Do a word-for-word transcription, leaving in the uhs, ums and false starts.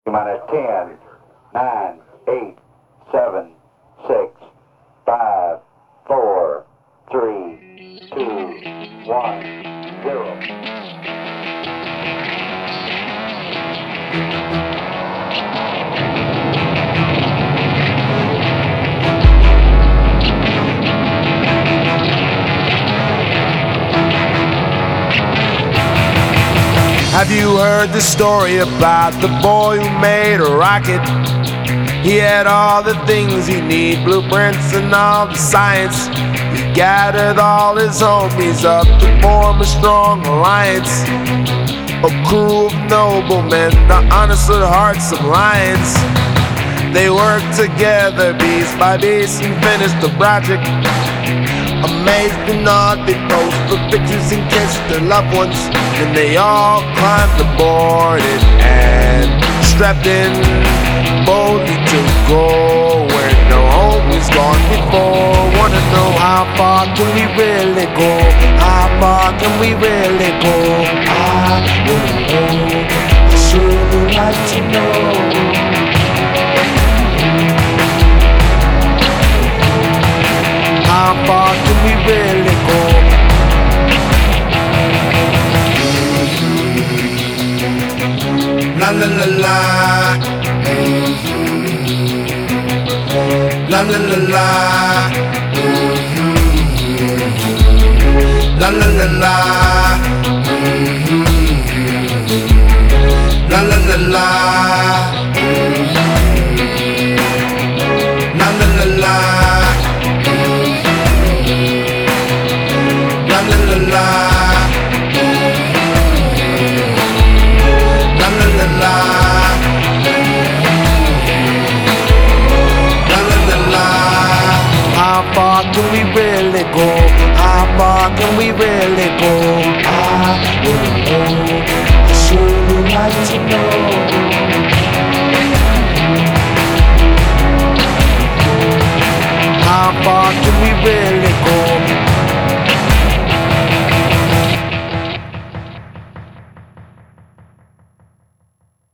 Minus ten, nine, eight, seven, six, five, four, three, two, one, zero. Have you heard the story about the boy who made a rocket? He had all the things he need, blueprints and all the science. He gathered all his homies up to form a strong alliance. A crew of noblemen, the honest with hearts of lions. They worked together, piece by piece, and finished the project. Amazed and awed, they posed for pictures and kissed their loved ones. Then they all climbed aboard it and strapped in boldly to go where no home was gone before. Wanna know how far can we really go? How far can we really go? I wanna know, I surely like to know. How far can we really go? La la la la. Mm-hmm. La la la la. Mm-hmm. La la la la. Mm-hmm. La la la la. Mm-hmm. La la la la. La la la la. La la la la. La la la la. How far can we really go? How far can we really go? I